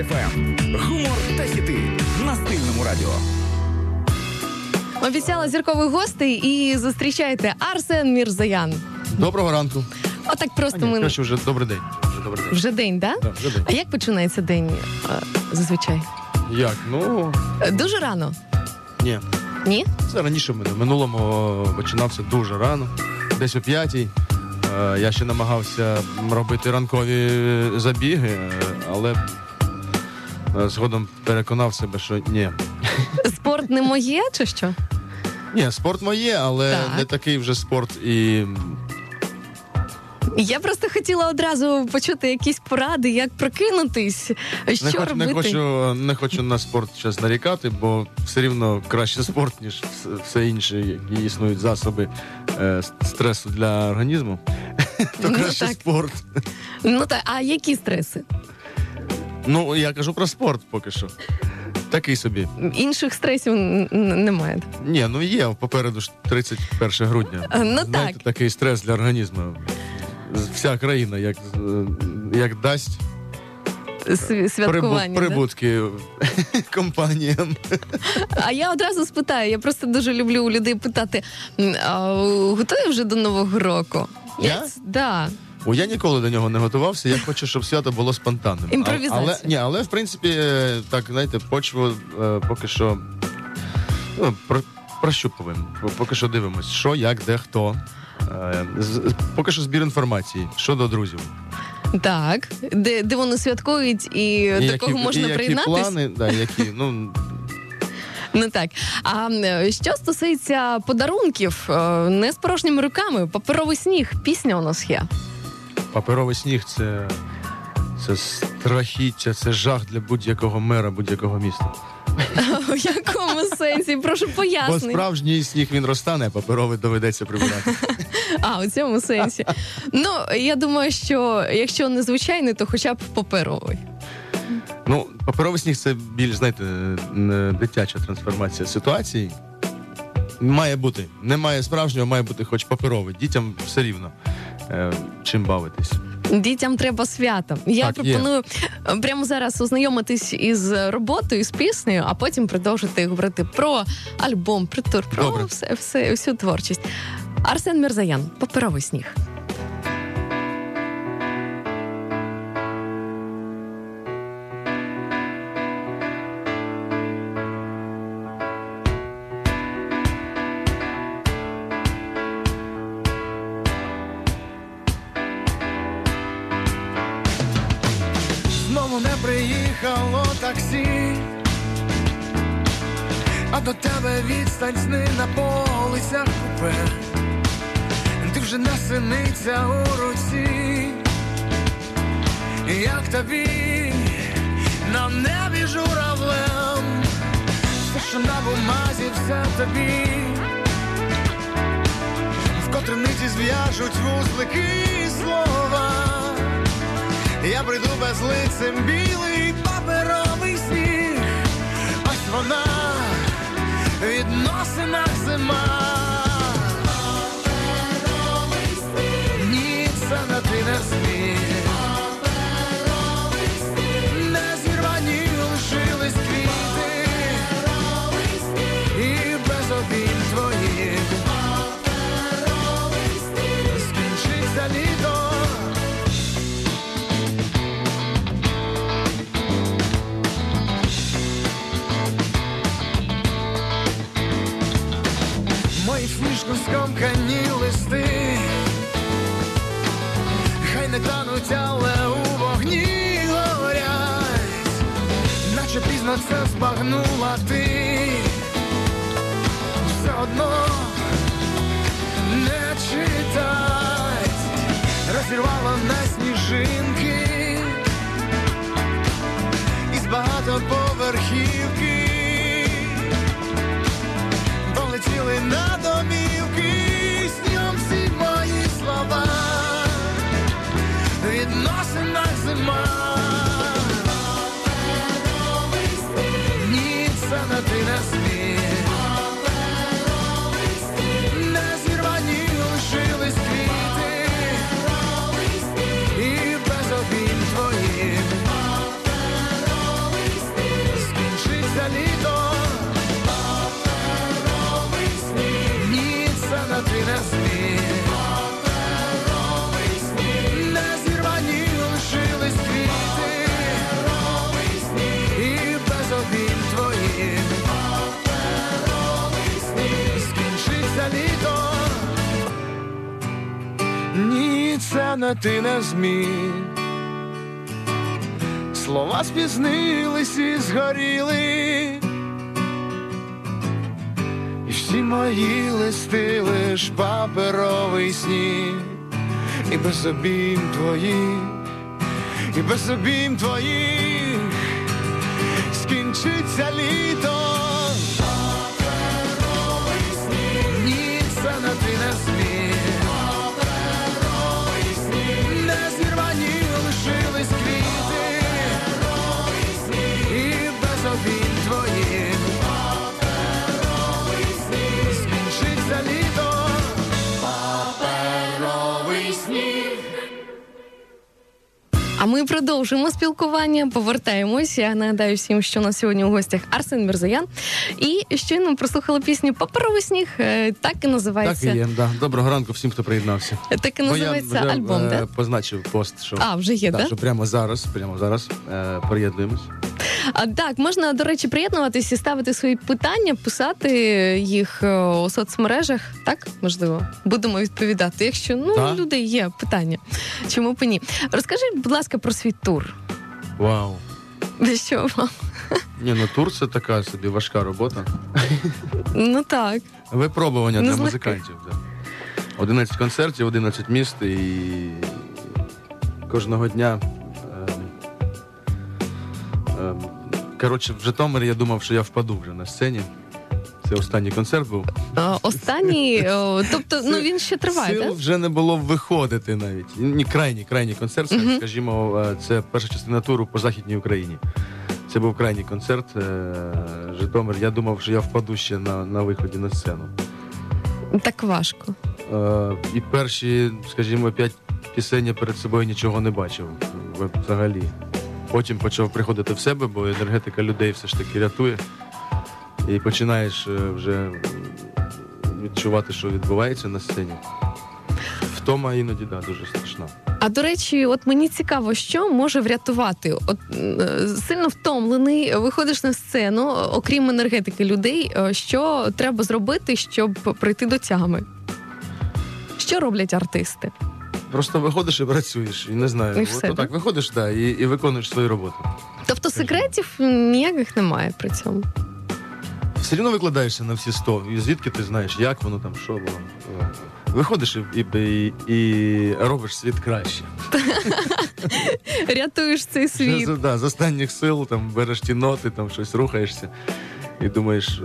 ФМ. Гумор та хіти на Стильному радіо. Обіцяла зіркових гостей і зустрічайте Арсен Мірзоян. Доброго ранку. Отак просто ми... Краще вже добрий день. Вже день, так? Да, вже день. А як починається день зазвичай? Як? Ну, Дуже рано? ні. Ні? Це раніше в минулому починався дуже рано. Десь о 5-й. Я ще намагався робити ранкові забіги, але згодом переконав себе, що ні. Спорт не моє чи що? Ні, спорт моє, але Так. не такий вже спорт і... Я просто хотіла одразу почути якісь поради, як прокинутись, що робити. Не хочу на спорт зараз нарікати, бо все рівно краще спорт, ніж все інше, які існують засоби стресу для організму. То краще так. спорт. Ну так, а які стреси? Ну, я кажу про спорт поки що. Такий собі. Інших стресів немає. Ні, ну є, попереду ж 31 грудня. Ну знаєте, так. Такий стрес для організму. Вся країна, як дасть Святкування. прибутки компаніям. А я одразу спитаю, я просто дуже люблю у людей питати, готові вже до Нового року? Я? Да. Я ніколи до нього не готувався, я хочу, щоб свято було спонтанним. Імпровізація. Але в принципі, так, знаєте, почву поки що прощупуємо. Поки що дивимось, що, як, де, хто. Поки що збір інформації щодо друзів. Так, де вони святкують і до кого можна приєднатись? Які плани, да, які, ну... Ну так. А що стосується подарунків, не з порожніми руками, паперовий сніг, пісня у нас є. Паперовий сніг – це страхіття, це жах для будь-якого мера, будь-якого міста. У якому сенсі? Прошу Бо пояснити. справжній сніг він розтане, а паперовий доведеться прибирати. А, у цьому сенсі. Ну, я думаю, що якщо не звичайний, то хоча б паперовий. Ну, паперовий сніг – це більш, знаєте, дитяча трансформація ситуації. Має бути. Немає справжнього, має бути хоч паперовий. Дітям все рівно чим бавитись. Дітям треба свято. Я Так, пропоную прямо зараз ознайомитись із роботою, з піснею, а потім продовжити говорити про альбом, про тур, про Добре. всю творчість. Арсен Мірзоян, «Паперовий сніг». Знову не приїхало таксі, а до тебе відстань сни на полицях купе. Ти вже не синиця у руці, як тобі на небі журавлем, все, що на бумазі, все тобі, вкотре ниті зв'яжуть вузлики слова. Я прийду безлицем, білий паперовий сніг, ось вона, відносина зима. Паперовий сніг, ні, це не ти не сміх. Паперовий сніг, не зірвані лишились квіти. Паперовий сніг, і без обійм твоїх. Паперовий сніг, скінчиться літо. Мої флішку скомкані листи, хай не тануть, але у вогні горять, наче пізно це збагнула ти, все одно не читать, розірвала на сніжинки із багатоповерхівки. Полетіли на домівки, снігом всі мої слова, відносина зима. Паперовий сніг, ні, це не ти не сміх. Паперовий сніг, не зірвані лишились квіти. Паперовий сніг, і без обійм твоїх. Паперовий Ні, це не ти не зміг. Слова спізнились і згоріли, і всі мої листи лиш паперовий сніг. І без обійм твоїх, і без обійм твоїх скінчиться літо. Паперовий сніг. Ні, це не ти не зміг. Паперовий сніг. Не зірвані лишились квіти. Паперовий сніг. І без обійм твоїх. Паперовий сніг. Скінчиться літо. Паперовий сніг. А ми продовжуємо спілкування, повертаємося. Я нагадаю всім, що на сьогодні у гостях Арсен Мірзоян. І щойно прослухали пісню «Паперовий сніг». Так і називається. Так і є, да. Доброго ранку всім, хто приєднався. Так і називається я вже, альбом, так? позначив пост, що, Вже є, так? що прямо зараз приєднуємось. Так, можна, до речі, приєднуватись і ставити свої питання, писати їх у соцмережах, так? Можливо, будемо відповідати. Якщо, Так. у людей є питання. Чому б і ні? Розкажіть, будь ласка, про свій тур. Вау. Що вам? Тур це така собі важка робота. Ну так. Випробування Не для з музикантів. Да. 11 концертів, 11 міст і кожного дня. Коротше, в Житомирі я думав, що я впаду вже на сцені. Це останній концерт був. Останній, тобто, він ще триває, Сил так? вже не було виходити навіть. Ні, крайній концерт, скажімо, це перша частина туру по Західній Україні. Це був крайній концерт, Житомир. Я думав, що я впаду ще на виході на сцену. Так важко. І перші, скажімо, 5 пісень я перед собою нічого не бачив взагалі. Потім почав приходити в себе, бо енергетика людей все ж таки рятує. І починаєш вже відчувати, що відбувається на сцені. Втома іноді, дуже страшна. А, до речі, от мені цікаво, що може врятувати? От сильно втомлений, виходиш на сцену, окрім енергетики людей, що треба зробити, щоб прийти до тями? Що роблять артисти? Просто виходиш і працюєш, і не знаю. І все, От так, виходиш, і виконуєш свою роботу. Тобто секретів ніяких немає при цьому? Все рівно викладаєшся на всі 100. І звідки ти знаєш, як воно там, що воно. Виходиш і робиш світ краще. Рятуєш цей світ. З останніх сил там береш ті ноти, там щось рухаєшся. І думаєш,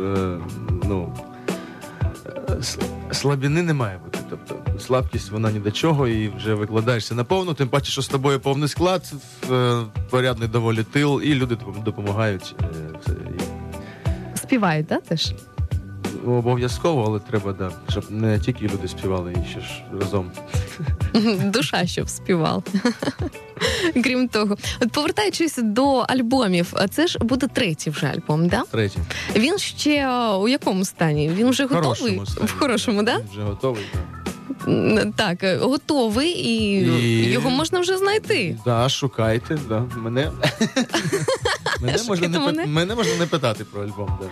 слабини не має бути. Тобто слабкість, вона ні до чого, і вже викладаєшся наповну, тим паче, що з тобою повний склад, порядний доволі тил, і люди допомагають. Співають, так, теж? Обов'язково, але треба, щоб не тільки люди співали, і ще ж разом. Душа, щоб співав. Крім того. От повертаючись до альбомів, це ж буде третій вже альбом, так? Третій. Він ще у якому стані? Він вже готовий? В хорошому, так? Він вже готовий, так. Так, готовий, і його можна вже знайти. Так, шукайте, мене. Мене можна не питати про альбом, так.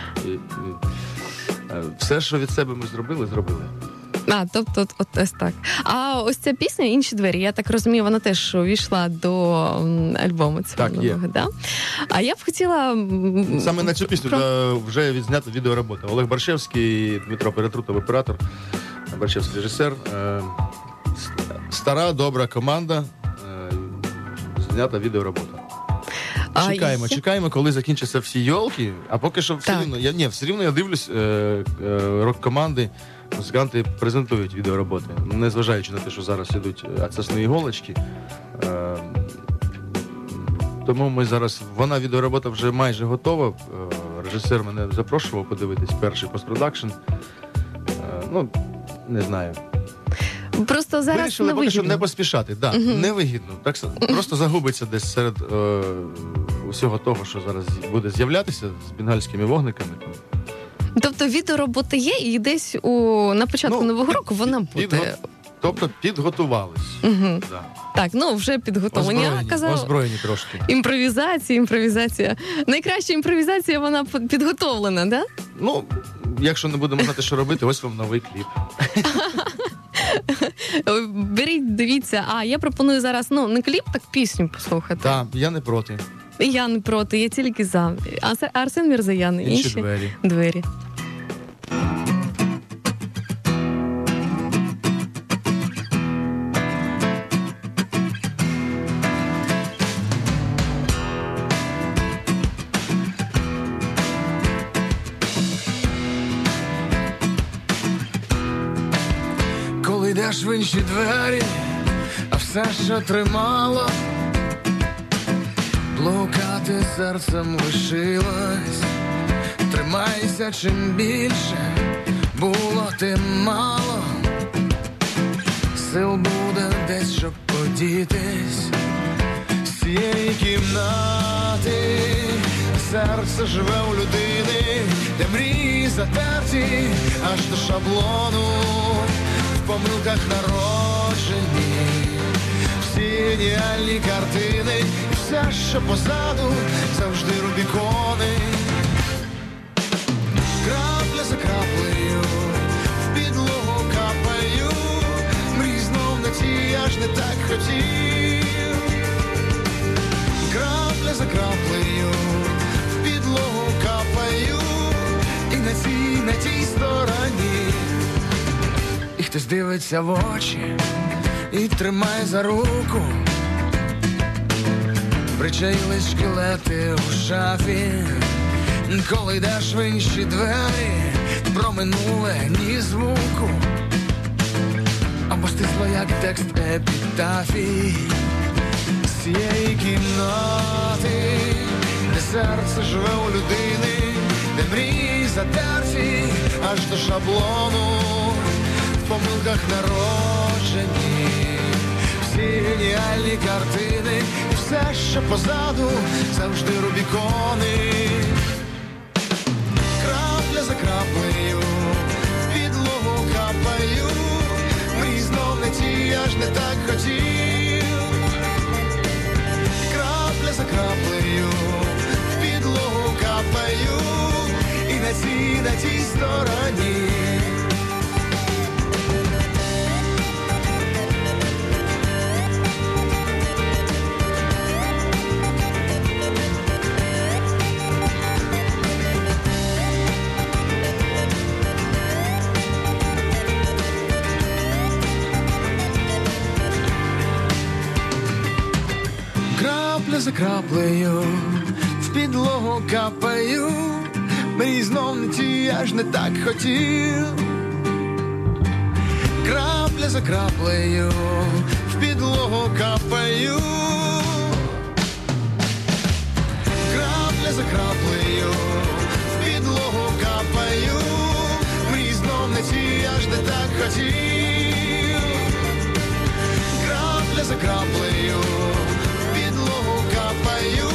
Все, що від себе ми зробили. Тобто, ось так. А ось ця пісня «Інші двері», я так розумію, вона теж увійшла до альбому цього нового, да? А я б хотіла... Саме на цю пісню вже відзнята відеоробота. Олег Баршевський, Дмитро Перетрутов, оператор, Баршевський режисер. Стара, добра команда, знята відеоробота. Чекаємо, коли закінчаться всі йолки, а поки що все рівно я дивлюсь, рок-команди, музиканти презентують відеороботи, незважаючи на те, що зараз ідуть ацесні іголочки. Тому ми зараз, відеоробота вже майже готова, режисер мене запрошував подивитись перший постпродакшн. Не знаю. Просто зараз вирішили не поки що вигідно. не поспішати. Невигідно. Так, просто загубиться десь серед усього того, що зараз буде з'являтися з бенгальськими вогниками. Тобто відеоробота є, і десь на початку Нового року вона буде. Тобто підготувались. Да. Так, вже підготовлені. Озброєні трошки. Імпровізація. Найкраща імпровізація, вона підготовлена, да? Якщо не будемо знати, що робити, ось вам новий кліп. Беріть, дивіться. А я пропоную зараз, не кліп, так пісню послухати. Так, я не проти. І я не проти, я тільки за. Арсен Мірзоян, Інші двері. двері. Коли йдеш в інші двері, а все, що тримало, блукати серцем лишилось. Тримайся, чим більше було, тим мало. Сил буде десь, щоб подітись з цієї кімнати. Серце живе у людини, де мрії затерті аж до шаблону. В помилках народжені всі ідеальні картини, і все, що позаду, завжди рубікони. Крапля за краплею в підлогу капаю, мрій знов на ті, я ж не так хотів. Крапля за краплею в підлогу капаю, і на тій стороні. І хтось дивиться в очі і тримає за руку. Причаїлись шкелети у шафі. Коли йдеш в інші двері, про минуле ні звуку. Або стисло, як текст епітафії з цієї кімнати, де серце живе у людини, де мрії затерті аж до шаблону. В помилках народжені всі геніальні картини, і все, що позаду, завжди рубікони. Крапля за краплею в підлогу капаю, мрій знов не ті, я ж не так хотів. Крапля за краплею в підлогу капаю, і на тій стороні. Крапля за краплею в підлогу капаю, мрій знов не ті, я ж не так хотів. Крапля за краплею в підлогу капаю, крапля за краплею в підлогу капаю, мрій знов не ті, я ж не так хотів. Крапля за краплею капаю,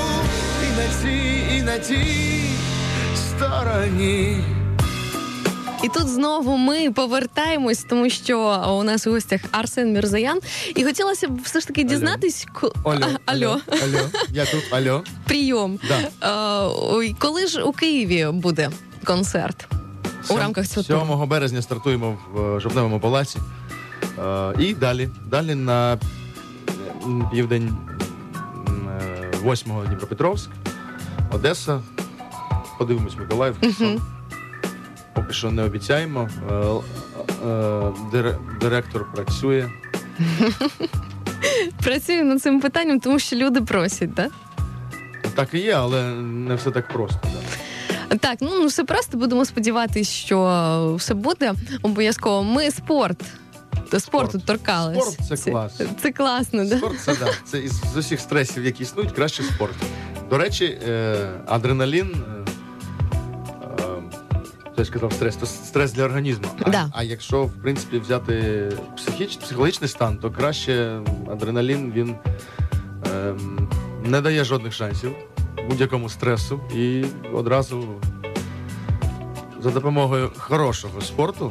і на тій стороні. І тут знову ми повертаємось, тому що у нас у гостях Арсен Мірзоян. І хотілося б все ж таки дізнатись... Алло. Я тут, алло. Прийом. Да. Коли ж у Києві буде концерт у рамках цього туру? 7 березня стартуємо в Жовтневому палаці. І далі на південь 8-го Дніпропетровськ, Одеса, подивимось Миколаїв, Херсон. Поки що не обіцяємо. Директор працює. Працюю над цим питанням, тому що люди просять, так? Так і є, але не все так просто. Да. Так, все просто. Будемо сподіватися, що все буде обов'язково. Ми спорту торкались. Спорт – це клас. Це класно, да? Спорт – це, да. Це з усіх стресів, які існують, краще спорт. До речі, адреналін, я сказав стрес, то стрес для організму. Да. А якщо, в принципі, взяти психологічний стан, то краще адреналін, він не дає жодних шансів будь-якому стресу. І одразу за допомогою хорошого спорту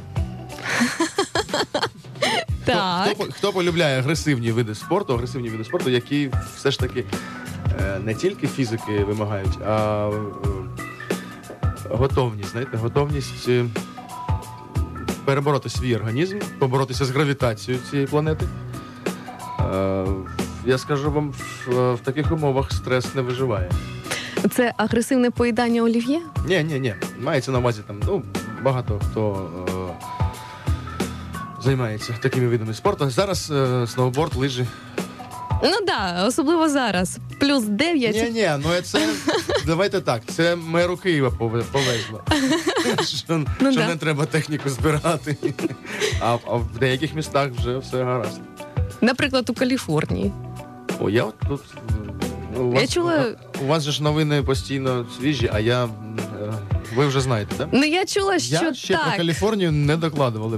Так. Хто полюбляє агресивні види спорту, які все ж таки не тільки фізики вимагають, а готовність перебороти свій організм, поборотися з гравітацією цієї планети. Я скажу вам, в таких умовах стрес не виживає. Це агресивне поїдання олів'є? Ні. Мається на увазі там, багато хто займається такими видами спорту. Зараз сноуборд, лижі. Ну да, особливо зараз. Плюс 9. Ні, це, давайте так, це меру Києва повезло. Що не треба техніку збирати. А в деяких містах вже все гаразд. Наприклад, у Каліфорнії. Я от тут... У вас же ж новини постійно свіжі, а ви вже знаєте, так? Ну, я чула, що Я ще так. про Каліфорнію не докладували.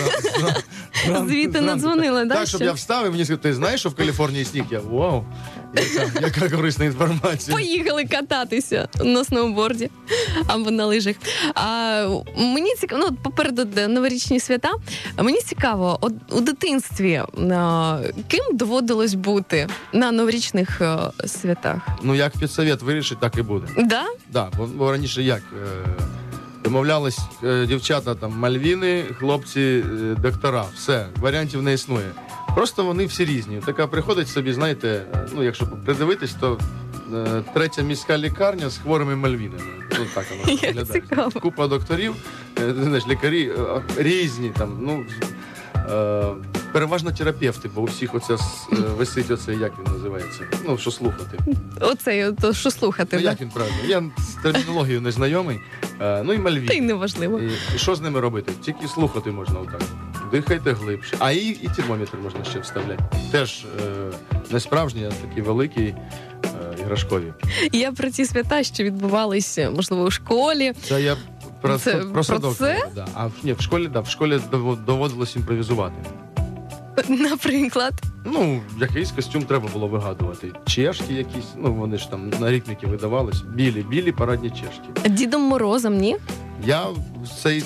Звідти надзвонили, так? Щоб я встав і мені сказали, ти знаєш, що в Каліфорнії сніг? Вау, яка корисна інформація. Поїхали кататися на сноуборді або на лижах. Мені цікаво, попереду новорічні свята. Мені цікаво, у дитинстві ким доводилось бути на новорічних святах? Як педсовет вирішить, так і буде. Да? Да, бо раніше як? Домовлялись дівчата там Мальвіни, хлопці доктора. Все, варіантів не існує. Просто вони всі різні. Така приходить собі, знаєте, якщо придивитись, то третя міська лікарня з хворими Мальвінами. Так воно виглядає. Купа докторів, знаєш, лікарі різні там, переважно терапевти, бо у всіх висить як він називається? Що слухати. Що слухати, як він правильно? Я з термінологією не знайомий. І Мальвін. Та й неважливо. І що з ними робити? Тільки слухати можна отак. Дихайте глибше. А і термометр можна ще вставляти. Теж не справжні, а такі великі, іграшкові. Я про ті свята, що відбувалися, можливо, у школі. Це я про садок. Це? Да. А в школі доводилось імпровізувати. Наприклад? Якийсь костюм треба було вигадувати. Чешки якісь, вони ж там на ритміки видавались. Білі парадні чешки. Дідом Морозом, ні? Я цей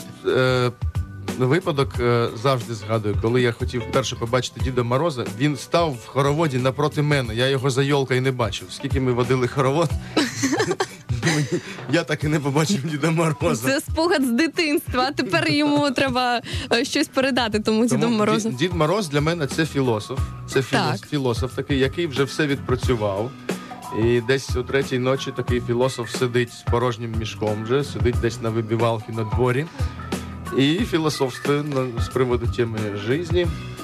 випадок завжди згадую, коли я хотів вперше побачити Діда Мороза, він став в хороводі напроти мене. Я його за йолкою не бачив. Скільки ми водили хоровод, я так і не побачив Діда Мороза. Це спогад з дитинства, а тепер йому треба щось передати тому Діду Морозу. Дід Мороз для мене це філософ. Це філософ такий, який вже все відпрацював. І десь о 3-й ночі такий філософ сидить з порожнім мішком вже, сидить десь на вибівалці на дворі. І філософствує з приводу теми житті.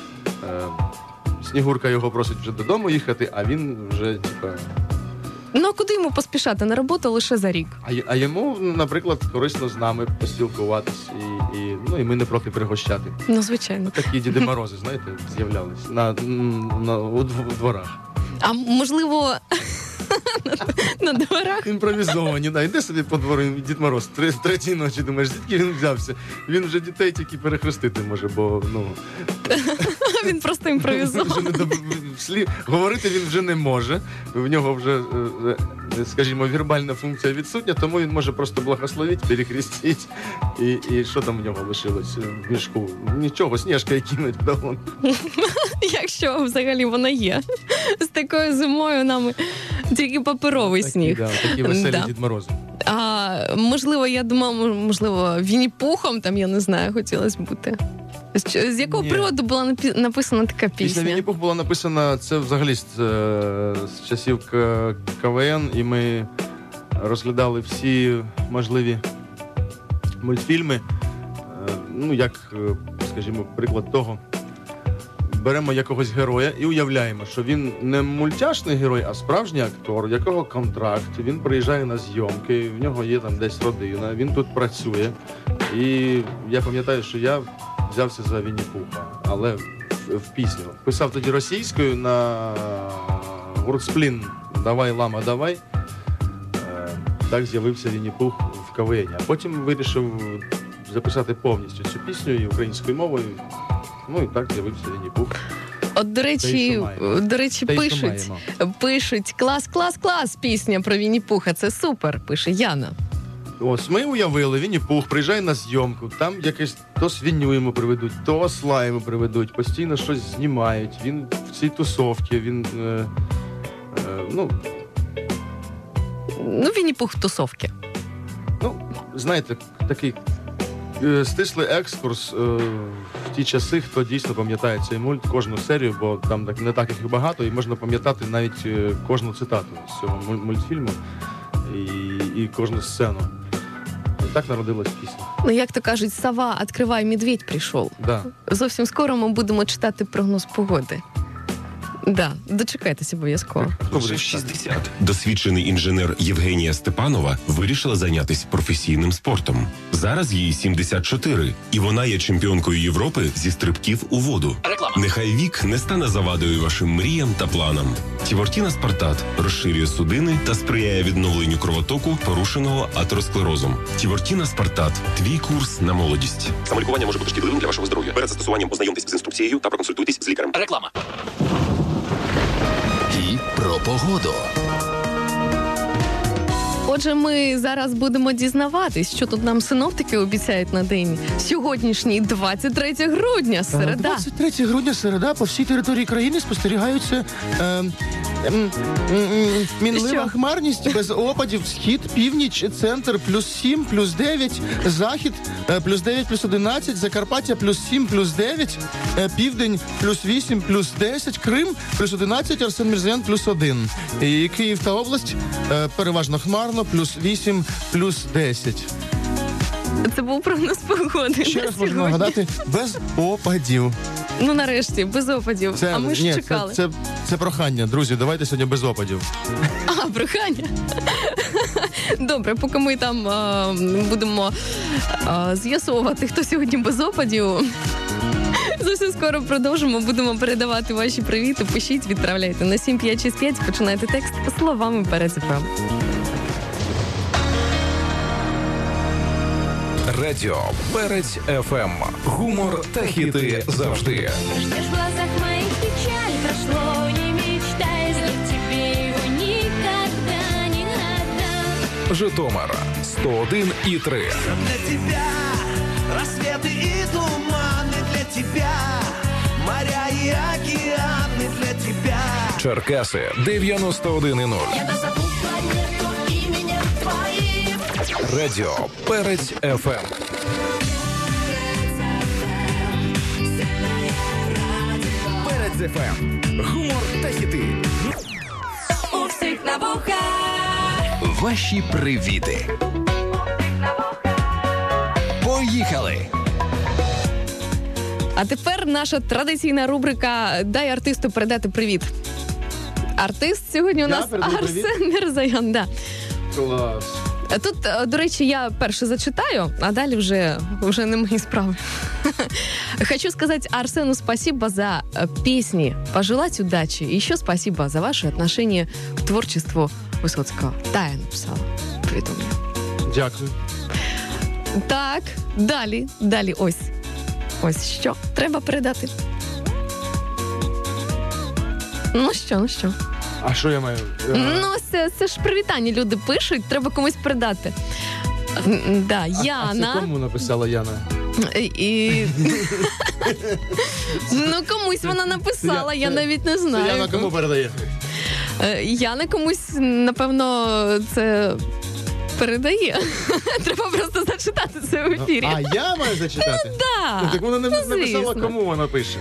Снігурка його просить вже додому їхати, а він вже, А куди йому поспішати? На роботу лише за рік. А йому, наприклад, корисно з нами поспілкуватись, і ми не проти пригощати. Звичайно. Такі Діди Морози, знаєте, з'являлись у дворах. А можливо, на дворах? Імпровізовані, да. Іде собі по двору Дід Мороз, 3-й ночі, думаєш, звідки він взявся? Він вже дітей тільки перехрестити може, бо, Він просто імпровізував. Говорити він вже не може. В нього вже, скажімо, вірбальна функція відсутня, тому він може просто благословити, перехрестити. І що там в нього лишилось в мішку? Нічого, сніжка кинуть вдогон. Якщо взагалі вона є. З такою зимою нам тільки паперовий сніг. Такі веселі Дід Морози. Можливо, я думала, Вінні-Пухом, там, я не знаю, хотілося бути. З якого приводу була написана така пісня? Пісня Вінні-Пух була написана, це взагалі з часів КВН, і ми розглядали всі можливі мультфільми. Як, скажімо, приклад того, беремо якогось героя і уявляємо, що він не мультяшний герой, а справжній актор, у якого контракт, він приїжджає на зйомки, в нього є там десь родина, він тут працює. І я пам'ятаю, що я взявся за Вінні-Пуха, але в пісню. Писав тоді російською на гурт Сплін «Давай, лама, давай». Так з'явився Вінні-Пух в КВН. А потім вирішив записати повністю цю пісню і українською мовою. І так з'явився Вінні-Пух. От, до речі, пишуть клас, пісня про Вінні-Пуха, це супер, пише Яна. Ось ми уявили, Вінні-Пух приїжджає на зйомку, там якесь то свиню йому приведуть, то осла йому приведуть, постійно щось знімають, він в цій тусовці, він, Вінні-Пух в тусовці. Знаєте, такий стислий екскурс в ті часи, хто дійсно пам'ятає цей мульт, кожну серію, бо там не так їх і багато, і можна пам'ятати навіть кожну цитату з цього мультфільму і кожну сцену. І так народилась пісня. Ну, як то кажуть, сова, відкривай, медведь прийшов. Да. Зовсім скоро ми будемо читати прогноз погоди. Да, дочекайтеся обов'язково. Вже 60. Досвідчений інженер Євгенія Степанова вирішила зайнятися професійним спортом. Зараз їй 74, і вона є чемпіонкою Європи зі стрибків у воду. Реклама. Нехай вік не стане завадою вашим мріям та планам. Тівортіна Спартат розширює судини та сприяє відновленню кровотоку, порушеного атеросклерозом. Тівортіна Спартат – твій курс на молодість. Самолікування може бути шкідливим для вашого здоров'я. Перед застосуванням ознайомтесь з інструкцією та проконсультуйтесь з лікарем. Реклама. І про погоду. Отже, ми зараз будемо дізнаватись, що тут нам синоптики обіцяють на день сьогоднішній 23 грудня, середа. 23 грудня, середа, по всій території країни спостерігаються мінлива Що? хмарність без опадів, схід, північ, центр, +7, +9, захід, +9, +11, Закарпаття, +7, +9, південь, +8, +10, Крим, +11, Арсен Мірзоян, +1. І Київ та область переважно хмарно, +8, +10. Це був прогноз погоди. Ще на раз можу сьогодні. нагадати, без опадів. Ну, нарешті, без опадів. А ми ж чекали. Це прохання, друзі, давайте сьогодні без опадів. А, прохання. Добре, поки ми там будемо з'ясовувати, хто сьогодні без опадів. Зовсім скоро продовжимо, будемо передавати ваші привіти. Пишіть, відправляйте на 7565, починайте текст словами перед ефіром. Радіо Перець ФМ. Гумор та хіти завжди. Ждешь в глазах моих печаль, прошло, не мечтай, знать тебе его никогда не отдам. Житомир 101,3. Для тебя рассветы и туманы, для тебя моря и океаны, для тебя. Черкаси 91,0. Я назову планету именем твоим. Радіо Перець ФМ. Перед ФМ. Гумор та хіти. У всех на вухах. Ваші привіти. Поїхали! А тепер наша традиційна рубрика «Дай артисту передати привіт». Артист сьогодні у Я нас передаю привіт? Арсен Мірзоян. Да. Клас. Тут, до речі, я перше зачитаю, а далі вже не мої справи. Хочу сказать Арсену спасибо за песни, пожелать удачи. И еще спасибо за ваше отношение к творчеству Высоцкого. Тая написала повідомлення. Дякую. Так, далі, ось що треба передати. Ну що? А що я маю? Ну, це ж привітання люди пишуть, треба комусь передати. Да, А це Яна. кому написала Яна? І... Ну, комусь вона написала, я навіть не Це знаю. Яна кому передає? Яна комусь, напевно, це передає. Треба просто зачитати це в ефірі. А я маю зачитати? Да. Ну, так вона не написала, звісно. кому вона пише.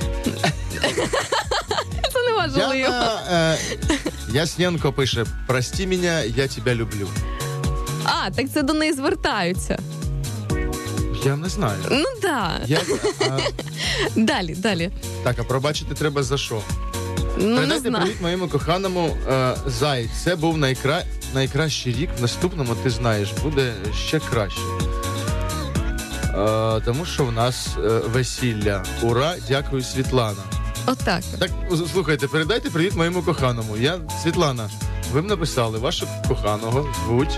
Це не важливо. Яна Ясненко пише: «Прости мене, я тебе люблю». А, так це до неї звертаються. Я не знаю. Ну, да. А, Далі. так, а пробачити треба за що? Ну, не Передайте знаю. привіт моєму коханому Зай. Це був найкращий рік. В наступному, ти знаєш, буде ще краще. Тому що в нас весілля. Ура, дякую, Світлана. Отак. Так, слухайте, передайте привіт моєму коханому. Світлана, ви б написали вашого коханого, звуть.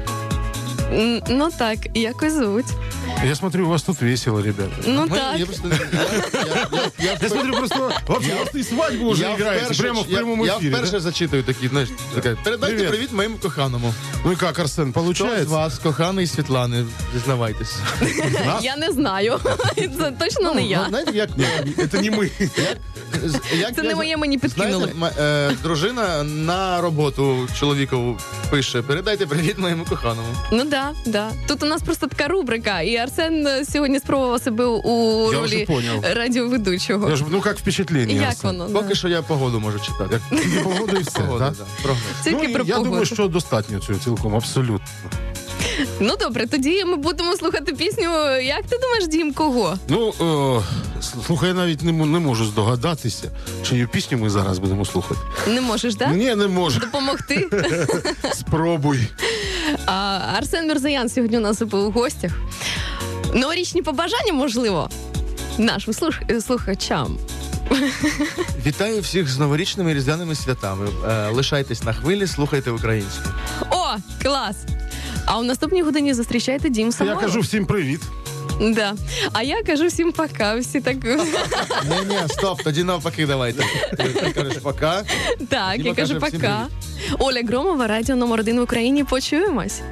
Ну так, якось звуть. Я смотрю, у вас тут весело, ребята. Ну Ми- так. Я просто... Я смотрю, просто вообще, у вас и свадьбу уже играете, прямо в прямом Я эфире. вперше да? зачитую такі, знаєш, таке, передайте Привіт. привіт моєму коханому. Ну и как, Арсен, Хто з получается? вас коханий Світлани? Зізнавайтесь. Я не знаю. Це точно не я. Знаєте, як... Это не мы. як Це я- не моє, мені підкинули. Знаєте, дружина на роботу чоловікову пише: передайте привіт моєму коханому. Ну да. Тут у нас просто така рубрика, і Арсен сьогодні спробував себе у Я вже ролі поняв. радіоведучого. Я ж, ну, як впечатлення. Як Арсен? воно? Поки що я погоду можу читати. Тільки погоду і все, Погода, так? да. Прогноз. Тільки Ну, про я думаю, погоду. що достатньо цього цілком, абсолютно. Ну добре, тоді ми будемо слухати пісню. Як ти думаєш, Дім, кого? Ну, слухай, я навіть не можу здогадатися, чию пісню ми зараз будемо слухати. Не можеш, так? Ні, не можу. Допомогти? Спробуй. Арсен Мірзоян сьогодні у нас був у гостях. Новорічні побажання, можливо, нашим слухачам. Вітаю всіх з новорічними і різдвяними святами. Лишайтесь на хвилі, слухайте українське. О, клас! А у наступній годині зустрічайте Дім Я Самойлов. кажу всім привіт. Да. А я кажу всім пока. Всі так... Ні, стоп, тоді навпаки давайте. Ти кажеш пока. Так, Діма я кажу каже всім пока. Оля Громова, радіо номер 1 в Україні. Почуємось.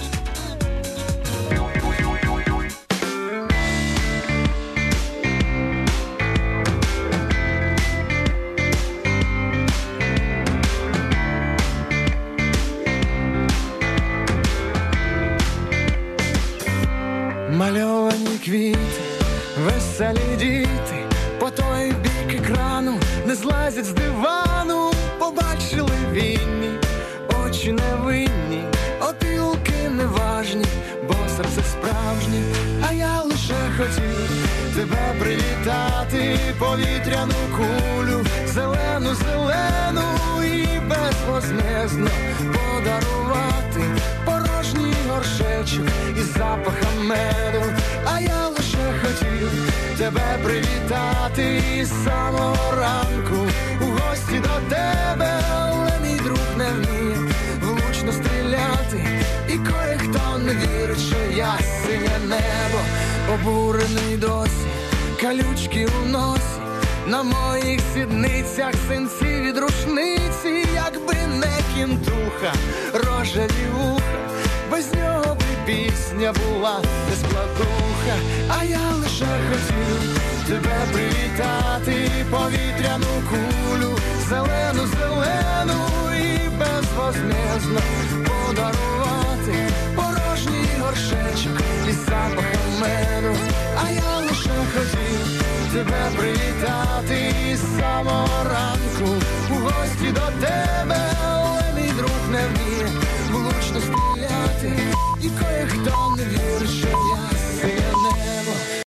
Мальовані квіти, веселі діти, по той бік екрану не злазять з дивану, побачили вінні, очі невинні, опілки неважні, бо серце справжнє, а я лише хотів тебе привітати, повітряну кулю, зелену, зелену і безвозмездно подарувати порожній горшечок із запахом меду, а я лише хотів тебе привітати із самого ранку у гості до тебе, але мій друг не вміє влучно стріляти, і кое-хто не вірить, що я синє небо, обурений досі, калючки у носі, на моїх сідницях синці від рушниці, якби не кінтуха, рожеві вуха, без нього б і пісня була не складуха, а я лише хотів тебе привітати, повітряну кулю, зелену, зелену і безвозмездно подарувати порожній горшечок із запахом меду, а я лише хотів тебе привітати із самого ранку у гості до тебе, але мій друг не вміє влучно стріляти, і кое-хто не вірить, що